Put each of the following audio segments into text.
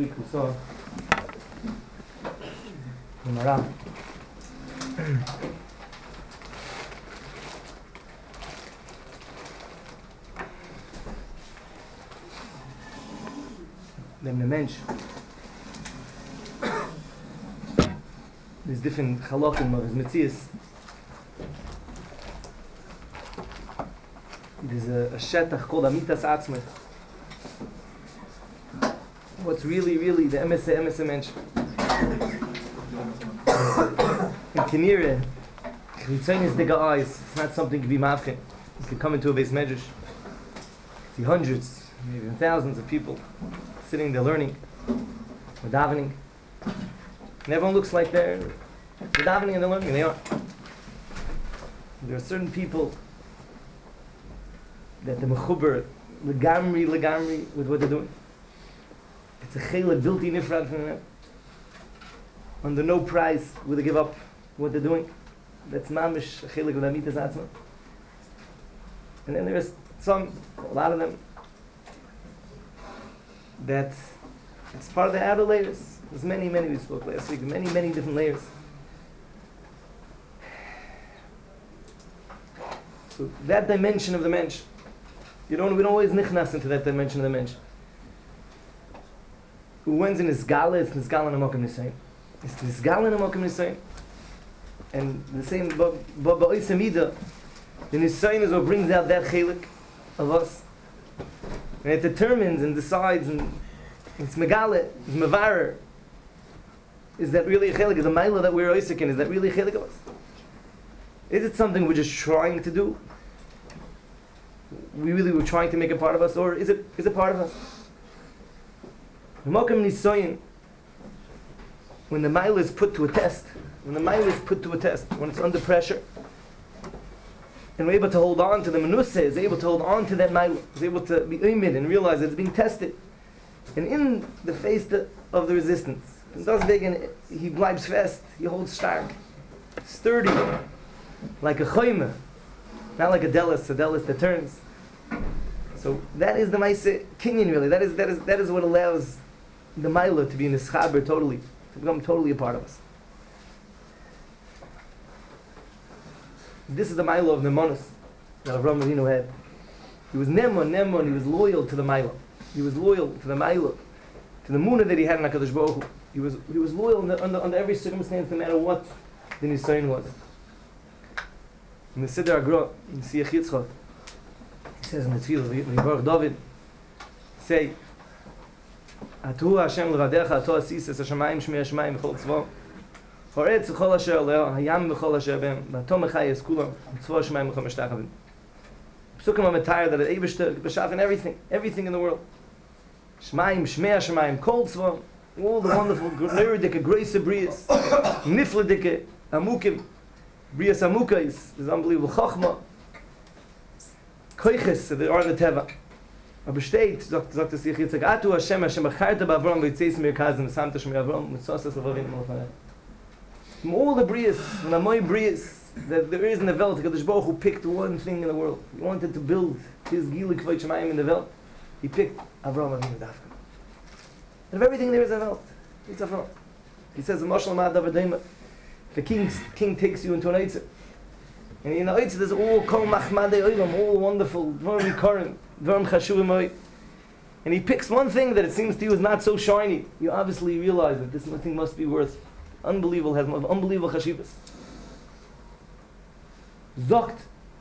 week we saw the Maram. Then the mensch. There's different halakim of his metzias. There's a shetach called Amitas Atzmech. What's really the emesse mensch. In Kinire, Chritzain is digga eyes. It's not something to be mavchin. You can come into a base medrash. See hundreds, maybe even thousands of people sitting there learning, or davening. And everyone looks like they're davening and they're learning, and they are. There are certain people that the mechuber legamri with what they're doing. It's a chelik bilti nifrad from them. Under no price will they give up what they're doing. That's mamish a chelik of amitas atzma. And then there's a lot of them, that it's part of the outer layers. There's many we spoke last week, many different layers. So that dimension of the mensch, we don't always nichnas into that dimension of the mensch. When's in Nisgala, it's Nisgala in Amokim Nisayin. It's Nisgala in Amokim Nisayin. And the same, Ba'ois Amida, the Nisayin is what brings out that chelik of us. And it determines and decides, and it's Megale, it's Mevarer. Is that really a chelik? Is the Maila that we're Oisik in, is that really a chelik of us? Is it something we're just trying to do? We really were trying to make it part of us, or is it part of us? Mokim Nisayin, when the Maila is put to a test, when it's under pressure, and we're able to hold on to the Menusa, is able to hold on to that Maila, is able to be umid and realize that it's being tested. And in the face of the resistance, he bleibs fast, he holds stark, sturdy, like a choyme, not like a delis that turns. So that is the Maise Kinyan really. That is what allows the Maila to be in the Schaber totally, to become totally a part of us. This is the Maila of Nemonis that Avraham Avinu had. He was Nemon, he was loyal to the Maila. He was loyal to the Maila, to the Munah that he had in HaKadosh Baruch Hu. He was loyal under every circumstance, no matter what the Nisayin was. In the Siddur Agra, in Siach Yitzchak, he says in the Tefillah, V'yivarach David, say, Atu Hashem l'vadecha, Atu asises hashamayim shmei hashamayim v'chol tzvah, Horetz v'chol asher leo, hayam v'chol asher bem, v'atom echayes kulam, tzvah hashamayim v'chol meshtachavim. Psukim are metayr that it Eibishter b'shaf in everything in the world. Shmayim, shmei hashamayim, kol tzvah, all the wonderful, lyridike, grace of brias, nifledike, amukim, brias amukais, is unbelievable chachma, koiches, the art of the teva. Aber steht, sagt es sich jetzt, Atu Hashem, Hashem acharta ba'avram, v'yitzeis mirkazim, v'samta shmei avram, v'tzosas avavim malachaneh. From all the brias, from the moi brias, that there is in the Welt, HaKadosh Baruch Hu picked one thing in the world. He wanted to build his Gila Kvod Shemayim in the Welt. He picked Avram Avinu Dafka. And of everything there is a Welt, it's Avram. He says, Mashal Ma'ad Avadayma, if a king takes you into an Eitzah, and in the Eitzah there's all Kol Machmadei Olam, all wonderful, Dvarim Yikarim, Dvarim Chashuvim Oy. And he picks one thing that it seems to you is not so shiny. You obviously realize that this thing must be worth unbelievable, has unbelievable chashivas. Zogt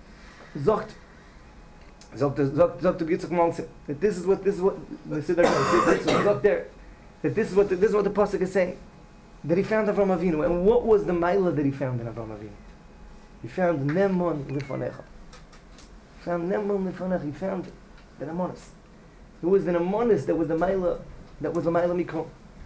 the Yitzchak Malzim, that this is what the Siddur Zogt there, that this is what the pasuk is saying, that he found Avraham Avinu. And what was the Maila that he found in Avraham Avinu? He found Nemon Lifonecha. He found the Nemonis. It was the Nemonis that was the Maila Mikol.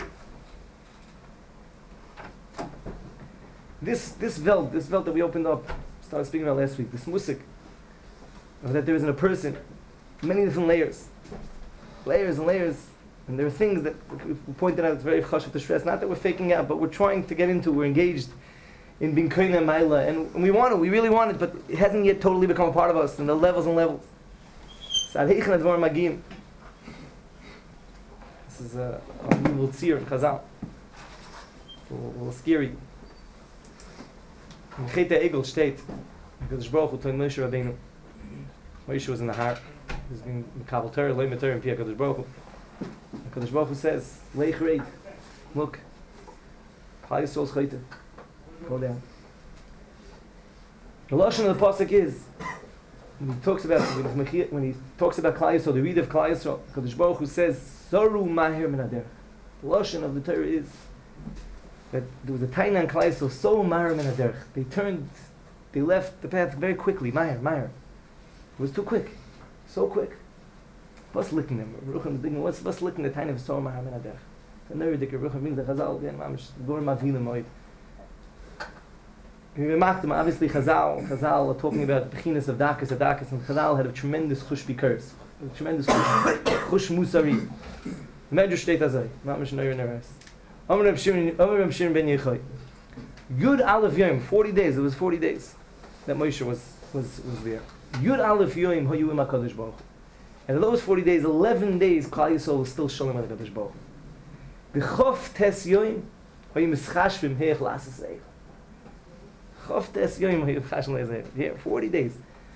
This Welt that we opened up, started speaking about last week, this musik, that there is in a person, many different layers and layers, and there are things that we pointed out, it's very chashuv to stress, not that we're faking out, but we're trying to get into, we're engaged in being koina maila, and we really want it, but it hasn't yet totally become a part of us, and the levels and levels. So This is a unbelievable tzir in Chazal. It's a little scary. In Chet Egel steht, Kadosh Baruch Hu told Moshe Rabbeinu. Moshe was in the heart. He's been Mekabel Torah, Loim Torah, and Pia Kadosh Baruch Hu. And Kadosh Baruch Hu says, Leich Reid, look, Klal Yisrael's Chayte. Go down. The lashon of the pasuk is when he talks about Klal Yisrael, the read of Klal Yisrael, Kadosh Baruch Hu says, "Soru mahir min haderech." The lashon of the Torah is that there was a taina in Klal Yisrael, so mahir min haderech. They left the path very quickly. Mahir. It was too quick, so quick. What's licking them? Rucham is thinking, what's licking the taina of so mahir min haderech? The nerdik Rucham means the Chazal again. Mamish Dor Mavina Moed. Obviously, Chazal are talking about the chinas of Dakas, and Chazal had a tremendous chush bikurs, tremendous chush musari. The Medrash state azay, mamish noyer neres. Amar Reb Shimon ben Yochai. Yud Aleph Yom, 40 days. It was 40 days that Moshe was there. Yud Aleph Yom hayu im HaKadosh Baruch Hu. And in those 40 days, 11 days, Klal Yisrael was still shalom with HaKadosh Baruch Hu. B'chof tes Yom hayu mischashvim heich la'asasei. Yeah, 40 days.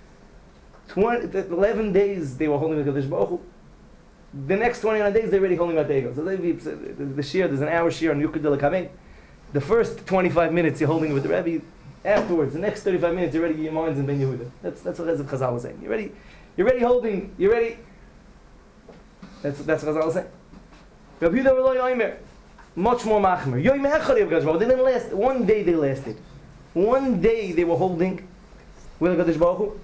11 days they were holding the Kadosh Baruch Hu. The next 29 days they're already holding the Egel. So the shir, there's an hour shir on Yukud de Kamen. The first 25 minutes you're holding it with the Rebbe. Afterwards, the next 35 minutes you're ready your minds in Ben Yehuda. That's what Rezav Chazal was saying. You're ready holding. You're ready. That's what Chazal was saying. Rabbi Yehuda R'lo Yomer, much more machmer. Yoim Echad of Kadosh Baruch Hu. They didn't last. One day they lasted. One day they were holding with HaKadosh Baruch Hu.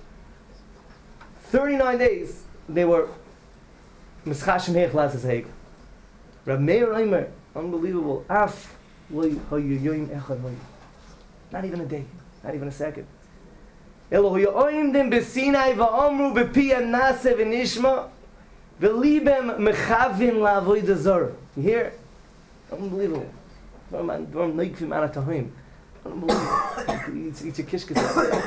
39 days they were Mischashim Heich Lasses Heik. Rab Meir Eimer, unbelievable. Af Loi Hayu Yoim Echad Loi. Not even a day, not even a second. Elohu Yoim Dem Besinai Va'amru Bepi Anase V'nishma V'libem Mechavim La'avoid Zor. You hear? Unbelievable. Dvarim Neikvim Anatahim. Each a kishkas.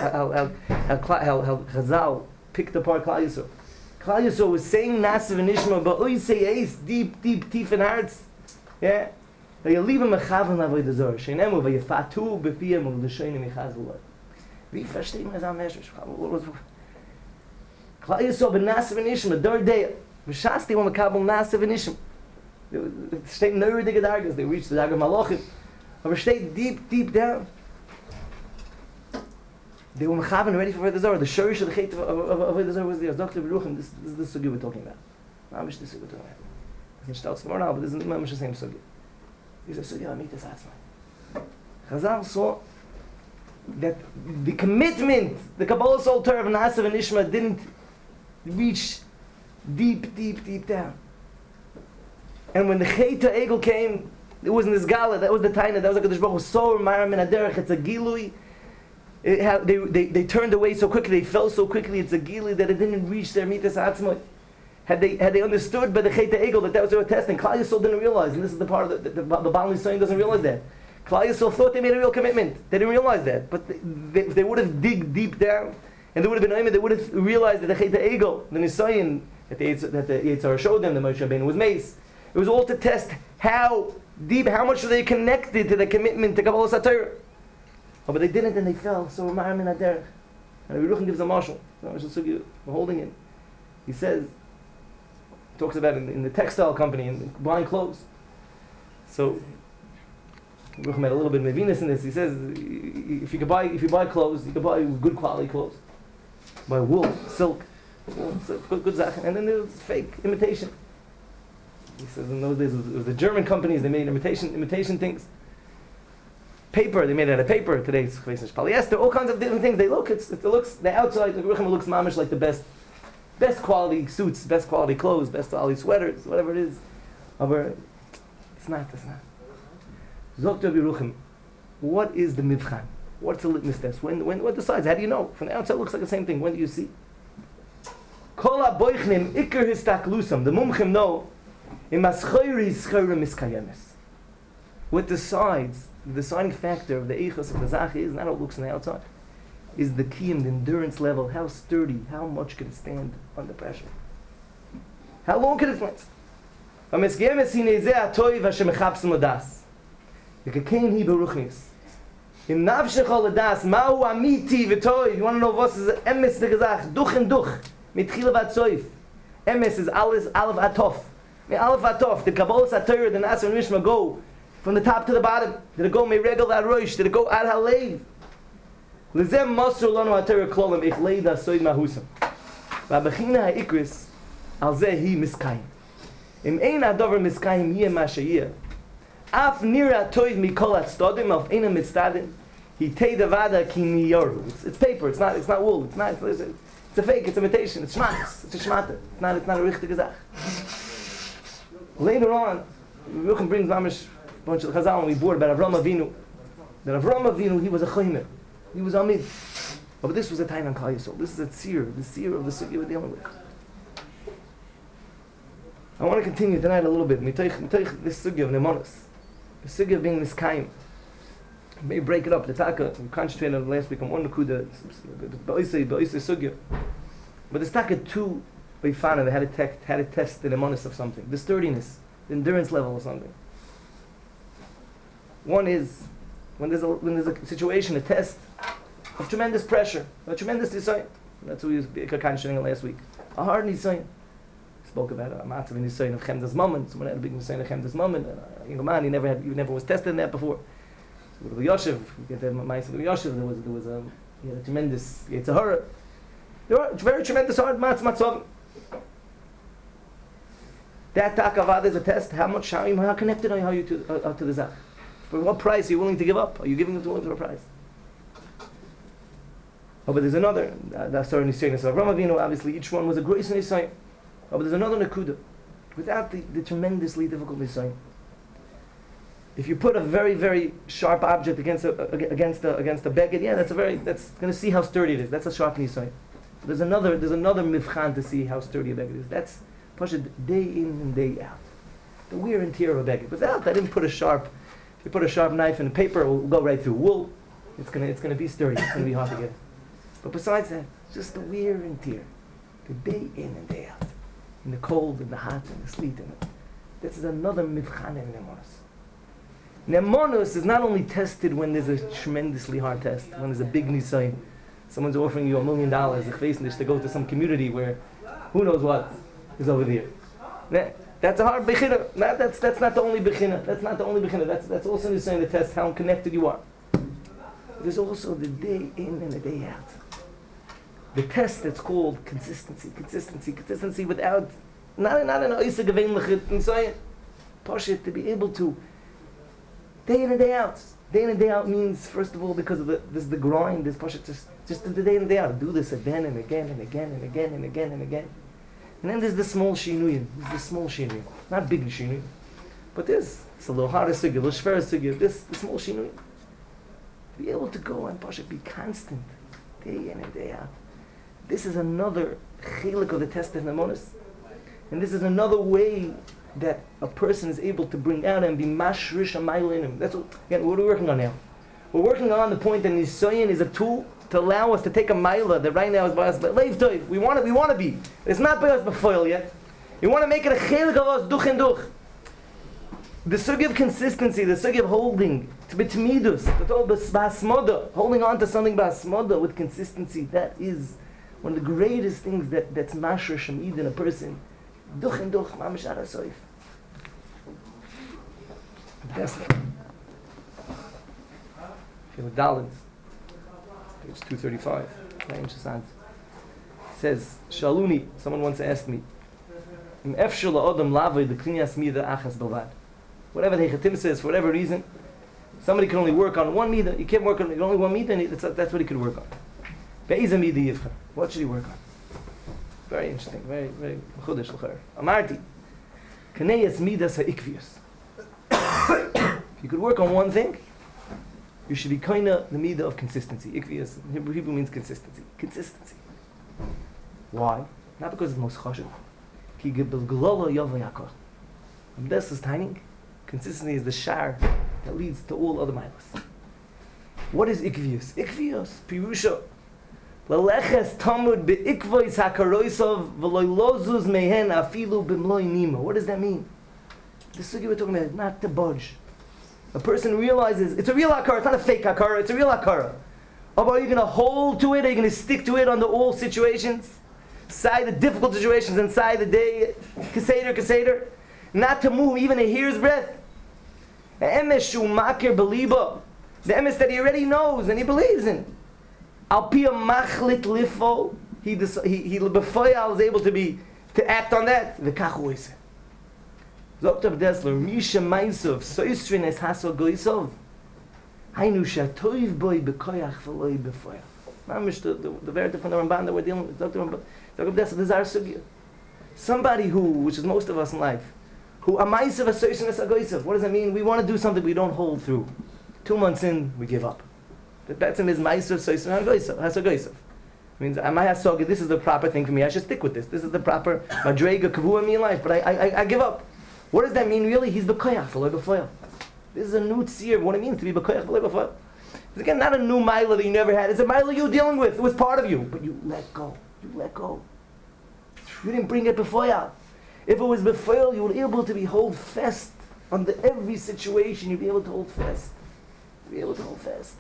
How Chazal picked apart Klal Yisrael. Klal Yisrael was saying Nasiv and Ishma, but oy say ace deep in hearts. Yeah. Vayalibem mechaven lavoid zor. Sheinemu vayafatu bepiyem u'l'shoinim yichazulot. Wie verstehen wir das am Mesh? Klal Yisrael ben Nasiv and Ishma dor day. V'shas they want to kabel Nasiv and Ishma. They stay never dig dargas. They reach the Dag of Malachim. But stay deep down. They were mechaven ready for the Zohar. The shorish of the chait of the Zohar was there. Dr. Beruchim, this is the sugi we're talking about. Mamish this sugi we're talking about. It's not tomorrow now, but this is mamish the same sugi. These are sugi amitas atzmai. Chazal saw that the commitment, the Kabbalah Soul Torah of Nasiv and Ishma didn't reach deep down. And when the Chait Egel came, it wasn't this gala, that was the taina, that was the Kadosh Baruch Hu, so Mara min haderech, it's a gilui. They turned away so quickly, they fell so quickly, it's a gilui that it didn't reach their mitas atzmai. Had they understood by the Chet Egel that was they were testing, Klal Yisrael didn't realize, and this is the part of the Baal Nisayin doesn't realize that. Klal Yisrael thought they made a real commitment. They didn't realize that. But if they would have dig deep down, and they would have been aimed, they would have realized that the Chet Egel, the Nisayin, that the Yitzhar showed them, the Moshe Rabbeinu was mace. It was all to test how much were they connected to the commitment to Kabbalah Satorah. Oh, but they didn't and they fell. So Ma'ar min haderech. And Rabbi Yerucham gives a marshal. We're holding it. He says, talks about in the textile company, in buying clothes. So Rabbi Yerucham had a little bit of Mevinus in this. He says, if you buy clothes, you can buy good quality clothes. Buy wool, silk, good zach, and then there's fake imitation. He says in those days it was the German companies, they made imitation things. Paper, they made it out of paper. Today it's polyester, all kinds of different things. It looks, the outside, the Rucham looks mamish like the best quality suits, best quality clothes, best quality sweaters, whatever it is. But it's not. Zok Rabbi Yerucham, what is the mivchan? What's the litmus test? What decides? How do you know? From the outside it looks like the same thing. When do you see? Kol ha-boichnim ikar histaklusam. The mumchim know what decides, the deciding factor of the eichos of the zach is not how it looks on the outside, is the kiyum, the endurance level, how sturdy, how much can it stand under pressure, how long can it last. המסגיים הסיני זה הטוב אשר מחפשים לדס. וככן היא ברוכניס. אם נפשך לדס, מהו אמיתי וטוב, you want to know what is אמס לגזח, דוך אין דוך, מתחיל ועד סוף. אמס is א' עד תוף. מאלף עד תוף, the Kabbalah Satorah, the Nasa and Mishma go from the top to the bottom. Did it go meregel ad roish? Did it go ad halev? Lezem masur lanu haTorah klolim ich leida soid mahusam. V'abechina ha'ikris al zeh hi miskayim. Im ein adover miskayim yeh ma sheyeh. Af nira toiv mikol atstodim of eina mitstadim. He tei devada ki niyoru. It's paper. It's not wool. It's a fake. It's imitation. It's shmatis. It's a shmata. It's not a richtige zach. Later on, Ruchen brings mamish a bunch of Chazal and we bored about Avram Avinu. That Avram Avinu, he was a chaymer. He was amid. But this was a time on Klal Yisrael. This is a tzir, the tzir of the sugya we're dealing with. I want to continue tonight a little bit. Mitoich this sugya of Nemonos. The sugya of being miskayim. Maybe break it up. The taka, we concentrated on last week on one nakuda, ba'isei sugya. But there's taka two Beifana, they had to test the Nemonos of something. The sturdiness, the endurance level of something. One is when there's a situation, a test of tremendous pressure, a tremendous nisayon. That's what we were concentrating on last week. A hard nisayon. Spoke about a matzav nisayon of Chemdas Moment. Someone had a big nisayon of Chemdas Moment. A young man, he never was tested in that before. So with Yoshev, we get the Ma'aseh with Yoshev. There was a tremendous Yetzirah. There were very tremendous hard matzavim. That takavad is a test. How connected are you to the zach? For what price are you willing to give up? Are you giving it to a price? Oh, but there's another. That's our nisayon of Avram Avinu. Obviously, each one was a grace nisayon. Oh, but there's another nakuda. Without the tremendously difficult nisayon. If you put a very, very sharp object against a beged, that's going to see how sturdy it is. That's a sharp nisayon. There's another mivchan to see how sturdy a beged is. That's pushed day in and day out. The wear and tear of a beged. Without, I didn't put a sharp. If you put a sharp knife in paper, it will go right through wool. It's gonna be sturdy. It's gonna be hard to get. But besides that, just the wear and tear, the day in and day out, in the cold and the hot and the sleet. This is another mivchan in Nemonos. Nemonos is not only tested when there's a tremendously hard test, when there's a big nisayon. Someone's offering you $1 million, to go to some community where who knows what is over there. That's a hard bechina. That's not the only bechina. That's not the only bechina. That's also saying the test how connected you are. There's also the day in and the day out. The test that's called consistency without not an oisa gevein and saying Pashit to be able to day in and day out. Day in and day out means first of all because of the grind. This Pashit just the day in and day out. Do this again and again and again and again and again and again. And then there's the small shinuyim. There's the small shinuyim, not big shinuyim, but it's a little harder sugya, a little shverer sugya. This the small shinuyim. Be able to go and Pasha be constant, day in and day out. This is another chilik of the test of Nemonos, and this is another way that a person is able to bring out and be mashrish amaylinim. That's what are we working on now? We're working on the point that nisayon is a tool to allow us to take a maila that right now is by us, but leiv toiv. We want to be. It's not by us b'foil yet. We want to make it a chilik of us duch and duch. The sugya of consistency, the sugya of holding, to be timidus, holding on to something basmoda with consistency, that is one of the greatest things that's mashra shamid in a person. Duch and duch, mamish ara soif. Dalit, page 235. Very interesting. It says, Shaluni, someone once asked me, whatever the Hechatim says, for whatever reason, somebody can only work on one midah. You can't work on only one midah, and that's what he could work on. What should he work on? Very interesting, very, very chudesh l'chayr. Amarti, kaneyas midas ha'ikvius. If you could work on one thing, you should be kaina the midah of consistency. Ikvius, in Hebrew means consistency. Consistency. Why? Not because it's the most chashuv. Ki gebel glolo yavo yakor. This is timing. Consistency is the shar that leads to all other milas. What is ikvius? Ikvius, pirusha. Leleches tamud beikvois hakaroisov v'loy lozuz mehen afilu b'mloi nima. What does that mean? The sugya we're talking about is not to budge. A person realizes it's a real akara, it's not a fake akara, it's a real akara. Are you going to hold to it? Are you going to stick to it under all situations? Inside the difficult situations, inside the day, Keseder. Not to move even a hair's breadth. The emes shu makir beliba. The emes that he already knows and he believes in. Al pia machlit lifo. He before was able to act on that. The kachu is. Dr. Dessler, Misha Maisov, Soistrin es Haso Goisov. Hainu Shatoiv boy bekoyach v'loi befoyach. Mamish, the verdict from the Ramban that we're dealing with, Dr. Dessler, this is our sugya. Somebody who, which is most of us in life, who Amaisov es Soistrin es Goisov. What does that mean? We want to do something we don't hold through. 2 months in, we give up. The betzim is Maisov Soistrin Haso Goisov. Means this is the proper thing for me. I should stick with this. This is the proper madrega kavua in my life. But I give up. What does that mean really? He's bekoyach v'lo befoyel. This is a new tzir of what it means to be bekoyach v'lo befoyel. It's again not a new mila that you never had. It's a mila you're dealing with. It was part of you, but you let go. You let go. You didn't bring it befoyel. If it was befoyel, you would be able to hold fast under every situation. You'd be able to hold fast. You'd be able to hold fast.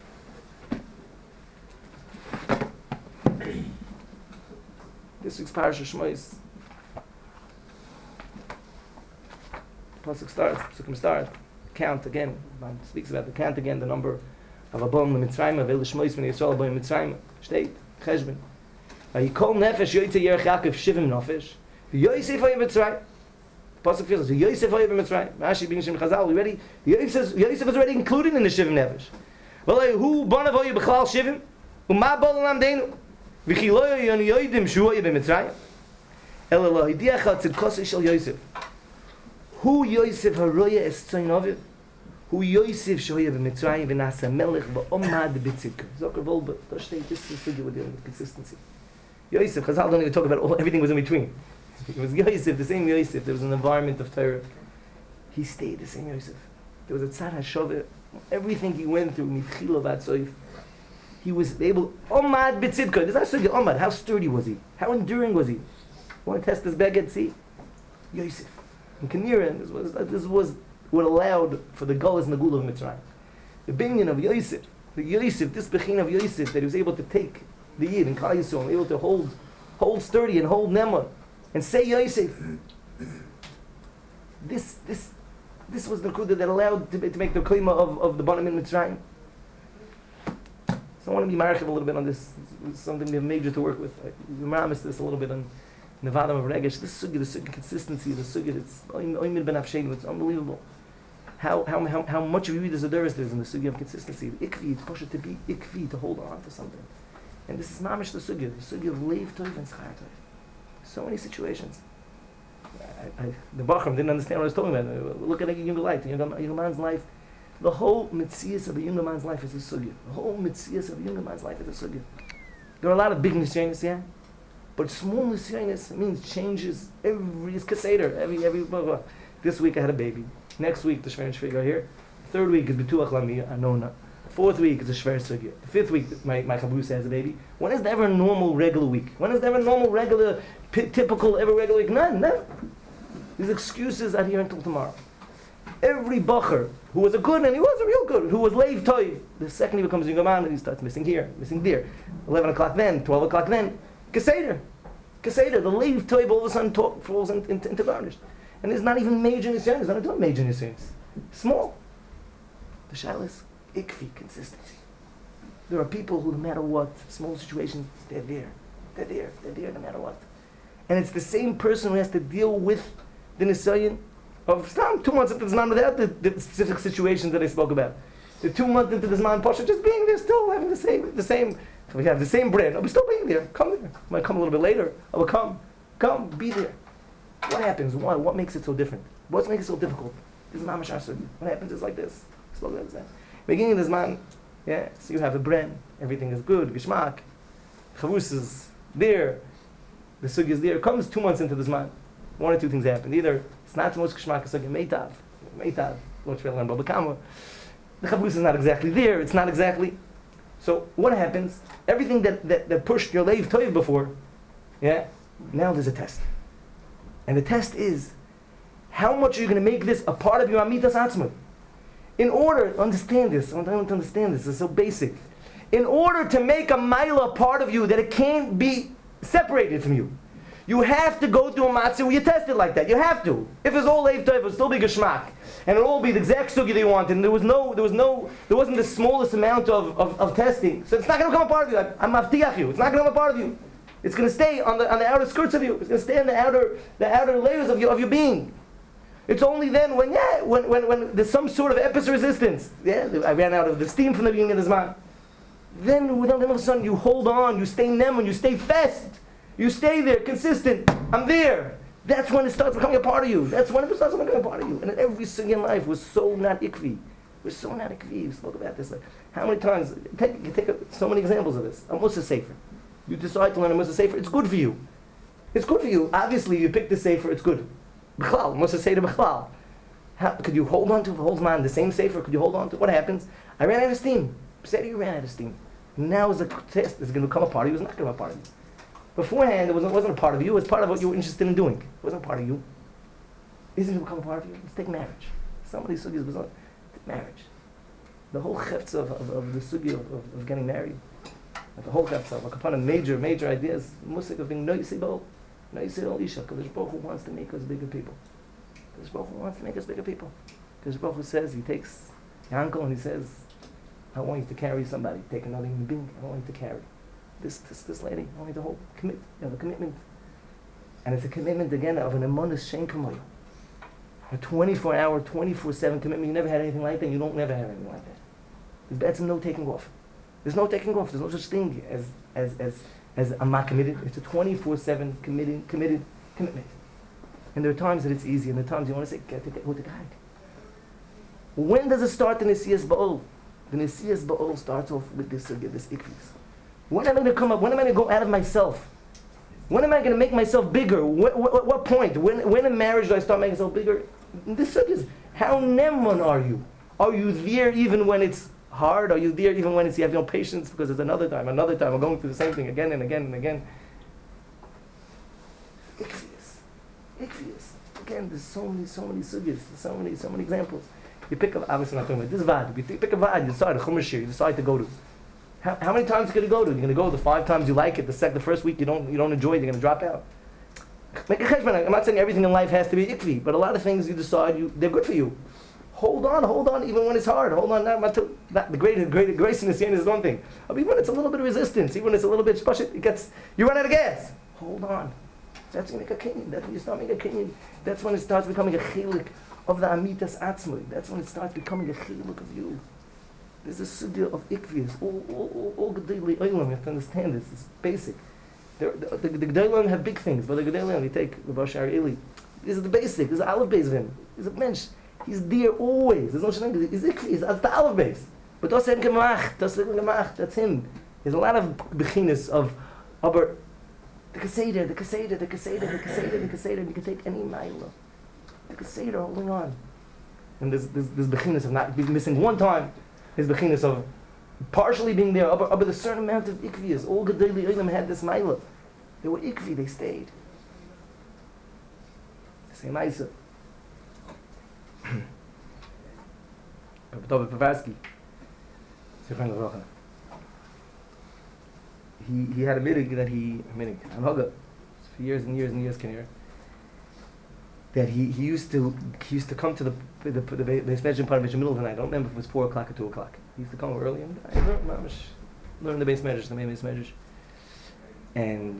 This week's parasha Shmos. Pasuk starts. Count again. Man speaks about the count again. The number of Abom leMitzrayim of Elishmois when Yisrael Abom Mitzrayim. State Cheshbon. Vayikol nefesh yoytze Yerech Yaakov shivim nefesh. Yosef hayim Mitzrayim. Pasuk feels Yosef hayim Mitzrayim. Rashi bin Shem Chazal. We ready? Yosef is already included in the shivim nefesh. Well, who banav hoyu b'chlal shivim? Uma bol lam deinu. V'chiloy yon yoydim shu hayim Mitzrayim. Ela lo hidiach tzidkos shel Yosef. Who Yosef haroya es tzayin Who Yosef shoya b'Mitzrayim v'nasa melech b'omad b'tzidka. Zoker Volba, this is the we're dealing with consistency. Yosef, Chazal don't even talk about everything was in between. It was Yosef, the same Yosef. There was an environment of Torah. He stayed the same Yosef. There was a tzad hashoveh. Everything he went through, mitchila v'atzoif, he was able, omad b'tzidka. There's not sugya omad. How sturdy was he? How enduring was he? Want to test this beged? See? Yosef. In Kanira, this was what allowed for the Golas and the Gula of Mitzrayim. The binyan of Yosef, this bechin of Yosef, that he was able to take the Yid and Kal Yisrael, able to hold sturdy and hold Nemah, and say Yosef. This was the Kudah that allowed to make the Klima of the Banim in Mitzrayim. So I want to be marchiv a little bit on this. It's something we have major to work with. We promised this a little bit on Nevada of Regesh. This sugya, the sugya consistency, the sugya, it's oimid ben afsheinu. It's unbelievable. How much of you read the Zodaris there is in the sugya of consistency. The ikvi, it's pushed to be ikvi, to hold on to something. And this is mamish the sugya of leiv tov and schar tov. So many situations. The Bachram didn't understand what I was talking about. Look at a younger life, a younger man's life. The whole mitzias of a younger man's life is a sugya. The whole mitzias of a younger man's life is a sugya. There are a lot of big nisyanis, yeah? But small nisyanis means changes every, it's kaseder, every blah, blah. This week I had a baby. Next week the shver and shviga are here. Third week is betuach lamiyah, anona. Fourth week is a shver sugya. The fifth week my chabrusa has a baby. When is there ever a normal regular week? When is there ever a normal regular, typical, ever regular week? None, never. These excuses are here until tomorrow. Every bacher who was a good, and he was a real good, who was leiv toiv, the second he becomes a young man, and he starts missing here, missing there. 11 o'clock then, 12 o'clock then. Keseder, the leiv toiv all of a sudden falls into garnish. And there's not even major nisyanis, it's not doing major nisyanis. Small. The shaila is ikfi, consistency. There are people who, no matter what, small situations, they're there no matter what. And it's the same person who has to deal with the nisyan of Islam 2 months into the Zman without the specific situations that I spoke about. The 2 months into the Zman Pasha, just being there, still having the same. We have the same bread. I'll be still being there. Come there. I might come a little bit later. I will come, be there. What happens? Why? What makes it so different? What makes it so difficult? This is Mamash Asur. What happens is like this. I spoke about that. Beginning of the Zman, yeah. So you have a bread. Everything is good. Gishmak. Chavus is there. The sugi is there. It comes 2 months into the Zman. One or two things happen. Either it's not the most kishmak, it's like a meitav, don't you learn Baba Kama. The chabus is not exactly there, it's not exactly. So what happens? Everything that pushed your leiv toiv before, yeah, now there's a test. And the test is, How much are you going to make this a part of your amitas atzma? In order, understand this, I want to understand this, it's so basic. In order to make a maila a part of you, that it can't be separated from you, you have to go through a matzah where you test it like that. You have to. If it's all leiv tov, it'll still be geschmack, and it'll all be the exact sugi they want, and there wasn't the smallest amount of testing. So it's not going to become a part of you. I'm maftiach you. It's not going to become a part of you. It's going to stay on the outer skirts of you. It's going to stay on the outer layers of your being. It's only then when there's some sort of epis resistance. Yeah, I ran out of the steam from the beginning of this man. Then all of a sudden you hold on, you stay nemun, you stay fast. You stay there, consistent. I'm there. That's when it starts becoming a part of you. That's when it starts becoming a part of you. And every single life was so not ikvi. We're so not ikvi. We spoke about this. Like, how many times? So many examples of this. A Musa Sefer. You decide to learn a Musa Sefer. It's good for you. It's good for you. Obviously, you pick the Sefer. It's good. B'chlal. Musa Sefer b'chlal. Could you hold on to it? Holds man the same Sefer. Could you hold on to it? What happens? I ran out of steam. Said you ran out of steam. Now is a test. Is it going to become a part of you? It's not going to be a part of you. Beforehand, it wasn't a part of you. It was part of what you were interested in doing. It wasn't a part of you. Isn't it become a part of you? Let's take marriage. Somebody sugis was on marriage. The whole chefts of the sugi of getting married. The whole chefts of upon a major ideas. Musik of being noisibol, noisibol isha. Kadosh Baruch Hu wants to make us bigger people. Kadosh Baruch Hu wants to make us bigger people. Kadosh Baruch Hu says, he takes your uncle and he says, I want you to carry somebody. Take another human being. I want you to carry this lady. I want you to hold the commitment. And it's a commitment again of an emunah shein kamoyu. A 24-hour, 24/7 commitment. You never had anything like that. You don't never have anything like that. There's no taking off. There's no taking off. There's no such thing as I'm not committed. It's a 24/7 committed commitment. And there are times that it's easy, and there are times you want to say, get with the guy. When does it start the Nesiyas Ba'ol? The Nesiyas Ba'ol starts off with this ikvis. When am I going to come up? When am I going to go out of myself? When am I going to make myself bigger? What point? When in marriage do I start making myself bigger? This is how nemun are you? Are you there even when it's hard? Are you there even when you have no patience because it's another time, I'm going through the same thing again and again and again? Ikvius. Again, there's so many sugyas, so many examples. You pick up, obviously not talking about this vad, you pick a vad, you decide a chumash you decide to go to. How many times are you going to go to? You're going to go the 5 times you like it. The first week you don't enjoy it. You're going to drop out. Make a cheshbon. I'm not saying everything in life has to be ikvi, but a lot of things you decide they're good for you. Hold on, even when it's hard. Hold on. Not the great grace in the sin is one thing. Even when it's a little bit of resistance, even when it's a little bit spashit, you run out of gas. Hold on. That's when you make a kinyan. That's when you start making a kinyan. That's when it starts becoming a chilik of the amitas atzmui. That's when it starts becoming a chilik of you. There's a sugya of ikvius. All Gedolei Olam, you have to understand this. It's basic. The Gedolei Olam have big things, but the Gedolei Olam, you take Rabbi Shari Eli. This is the basic. This is the aleph base of him. He's a mensch. He's there always. There's no shenang. He's ikvi. He's at the aleph base. But that's him gemach. That's him. There's a lot of bechinas of the kaseder. You can take any ma'ila. The kaseder holding on. And there's bechinas of not missing one time. His bechinas of partially being there, up with a certain amount of ikvias. All Gedolei Olam had this ma'ila. They were ikvi, they stayed. The same Isa. Rabbi Pavarsky, he had a midig that for years and years, that he used to come to the beis medrash part of it in the middle of the night. I don't remember if it was 4 o'clock or 2 o'clock. He used to come early and I learned the beis medrash, the main beis medrash. And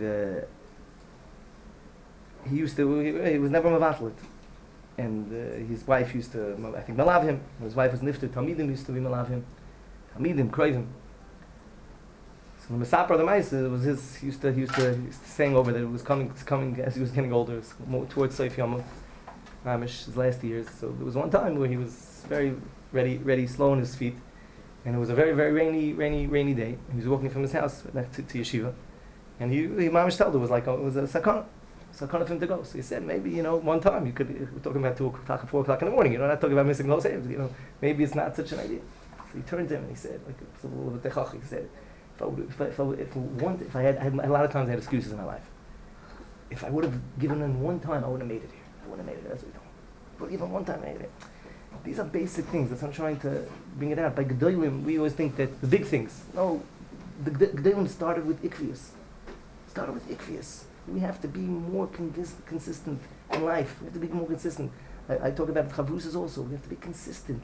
he was never mavatal it. And his wife used to, I think, malav him. His wife was nifter. Talmidim used to be malav him. Talmidim, kroivim. So the Mesaper the Mice, it was his. He used to saying over that it was coming as he was getting older, towards Seif Yom Mamish, his last years. So there was one time where he was very ready, slow on his feet, and it was a very rainy day. He was walking from his house to yeshiva, and he Mamish told it was a sakana for him to go. So he said maybe one time we're talking about 2 o'clock, 4 o'clock in the morning. Not talking about missing those saves. Maybe it's not such an idea. So he turned to him and he said, like it's a little bit techach. He said, if I had a lot of times I had excuses in my life. If I would have given in one time, I would have made it here. I would have made it. That's what he told me. But even one time, these are basic things. That's what I'm trying to bring it out. By Gedolim, we always think that the big things. No, the Gedolim started with Ikvius. We have to be more consistent in life. We have to be more consistent. I talk about Chavrusas also. We have to be consistent.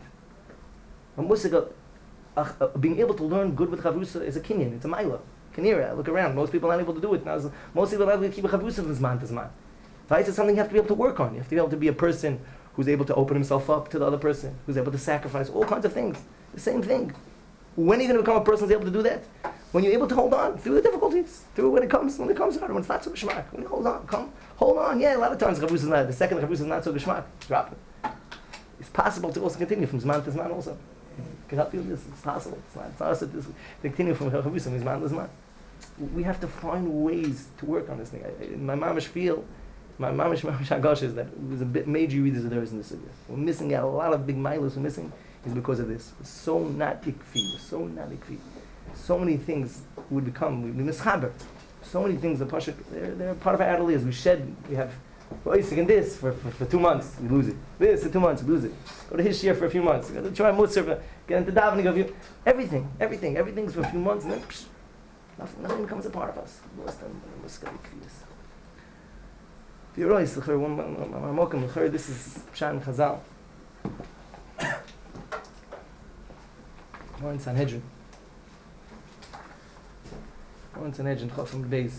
Being able to learn good with Chavrusa is a kinyan. It's a maila. Kanira. Look around. Most people are not able to do it. Now, most people are not able to keep a Chavrusa from Zman to Zman. Vice is something you have to be able to work on. You have to be able to be a person who's able to open himself up to the other person, who's able to sacrifice all kinds of things. The same thing. When are you going to become a person who's able to do that? When you're able to hold on through the difficulties, through when it comes hard, when it's not so geschmack. When you hold on. Yeah, a lot of times Chavrusa is not. The second Chavrusa is not so geschmack. Drop it. It's possible to also continue from Zman to Zman also. Can help you with this. It's possible. It's not us to continue from Chavrusa from Zman to Zman. We have to find ways to work on this thing. My mamish Hagash is that it was a bit major readers of theirs in the Sugya. We're missing out. A lot of big milos we're missing is because of this. We're so not ikfi. So many things would become, we mischaber. So many things, they're part of our adolescence. We have in this for 2 months, we lose it. This for 2 months, we lose it. Go to his year for a few months. Go to try Musar, get into davening of you. Everything's for a few months, and then nothing becomes a part of us. If you're right, this is Pshan Chazal. We're in Sanhedrin. Chafim Beis.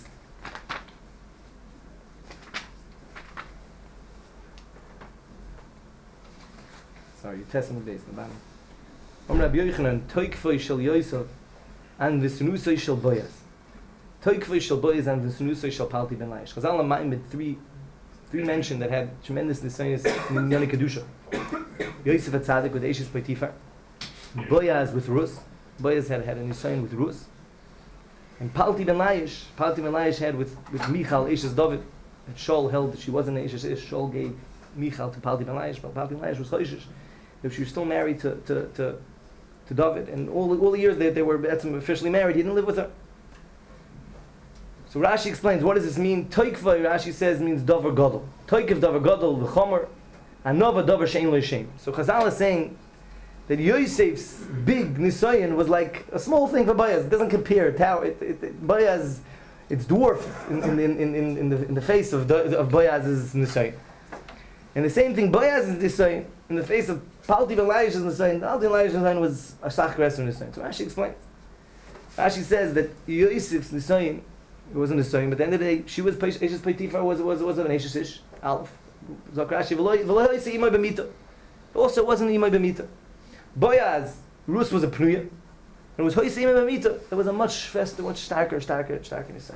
Sorry, you test on the base, the bottom. Rabbi Yochanan, Toikvoi shel Yosef, and V'sunusoi shel Boyaz. Toikvoi shel Boyaz and V'sunusoi shel Palti ben Laish. Chazal Lamayim with three mention that had tremendous nisayos in Yoni Kedusha. Yosef at Tzadik with Eishes Potifar. Boyaz with Rus. Boyaz had a nisayon with Rus. And Palti ben Laish had with Michal Eishes David. That Shaul held that she wasn't an Eishes Ish. Shaul gave Michal to Palti ben Laish, but Palti ben Laish was Choishish. If she was still married to David, and all the years they were officially married, he didn't live with her. So Rashi explains, what does this mean? Toikva, Rashi says, means Dover Gadol. Toikiv Dover Gadol, the Chomer, and Nova Dover Shein Lo Shem. So Chazal is saying that Yosef's big Nisayon was like a small thing for Boaz. It doesn't compare. Boaz, it's dwarfed in the face of Boaz's Nisayon. And the same thing, Boaz's Nisayon, in the face of Palti ben Laish's Nisayon. Palti ben Laish's Nisayon was a Shachar Nisayon. So Rashi explains. Rashi says that Yosef's Nisayon, it wasn't a Nisayon, but at the end of the day, she was Eishes Potifar, was an Eishes Ish, Aleph. Zok Rashi, V'lo Yosef Imay B'mita. Also, it wasn't Imay B'mita. Boaz, Rus was a Pnuya, and it was Hoyse Imay B'mita. It was a much faster, much starker Nisayon.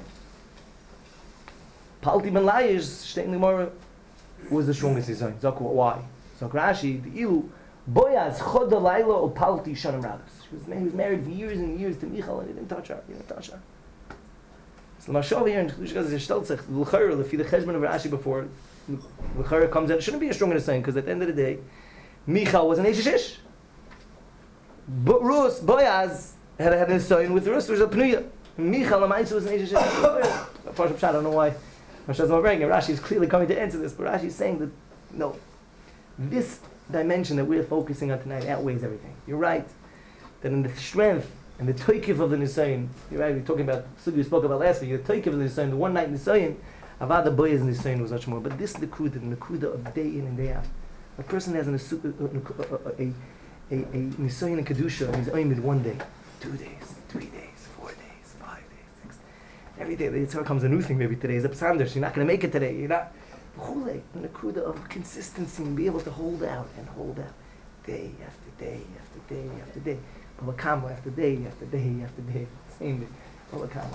Palti ben Laish, Shtein Gemara, was the strongest Nisayon. Zok, why? Zok Rashi, the Ilu, Boaz, Chod Laila, or Palti Shanim Rabbis. He was married for years and years to Michal, and he didn't touch her. So the Mashal here in Chedush Gaz is stellt sich, l'chayr, lefi the cheshbon of Rashi before, l'chayr comes in, it shouldn't be a stronger Nisayon, because at the end of the day, Michal was an Eishes Ish. But Boaz had a Nisayon with Rus, which was a Pnuya. Michal, Amaitzu was an Eishes Ish. I don't know why Rashi's not bringing it. Rashi is clearly coming to answer this, but Rashi is saying that, no, this dimension that we're focusing on tonight outweighs everything. You're right, that in the strength and the toikiv of the Nisayon, you're right, we're talking about, we spoke about last week, the toikiv of the Nisayon, the one night Nisayon, Avada Boyaz Nisayon was much more. But this Nekuda of day in and day out. A person has a Nisayon and Kedusha, and he's aimed 1 day, 2 days, 3 days, 4 days, 5 days, 6 days. Every day, it's comes a new thing. Maybe today is a Psandish, you're not going to make it today, you're not. The Nekuda of consistency and be able to hold out, day after day after day after day. Balakama after day after day after day. Same day. Balakama.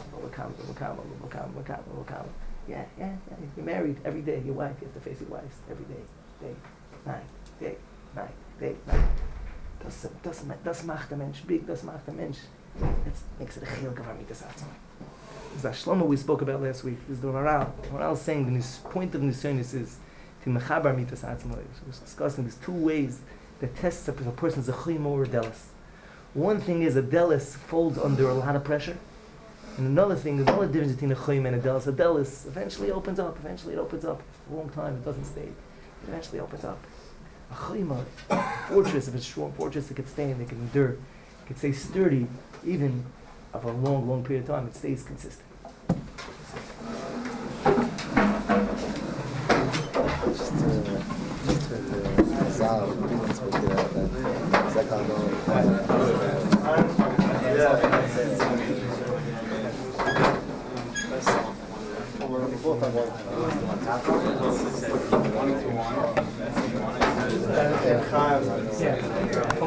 Yeah. You're married every day. Your wife, you have to face your wife every day. Day, night. Das macht der Mensch big, das macht der Mensch. That makes it a chiluk of Amitas Atzma. This is the Shlomo we spoke about last week. This is the Maral. Maral is saying the point of Nisayonis is to mechaber Amitas Atzma. We're discussing these 2 ways that tests if a person's a chayim or a delis. One thing is a delis folds under a lot of pressure. And another thing, there's another difference between a chayim and a delis. A delis eventually opens up. Eventually it opens up. For a long time, it doesn't stay. It eventually opens up. A chayma, fortress, if it's strong fortress, it could stand, it can endure, it could stay sturdy, even of a long, long period of time. It stays consistent. Yeah.